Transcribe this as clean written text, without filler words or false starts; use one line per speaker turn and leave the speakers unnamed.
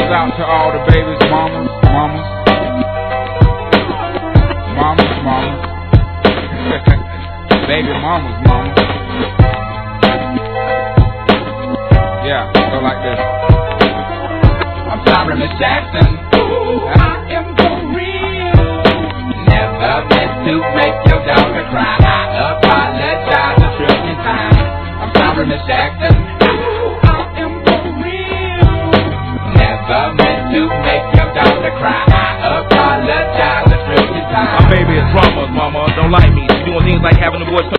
goes out to all the babies, mamas. Baby mamas, mama. Yeah, go like this. I'm sorry, Miss Jackson. Ooh, I am for real. Never meant to make your daughter cry. I apologize a trillion times. I'm sorry, Miss Jackson. Ooh, I am for real. Never meant to make your daughter cry. I apologize a trillion times.
My baby is drama, mama. Don't like me. She doing things like having the boys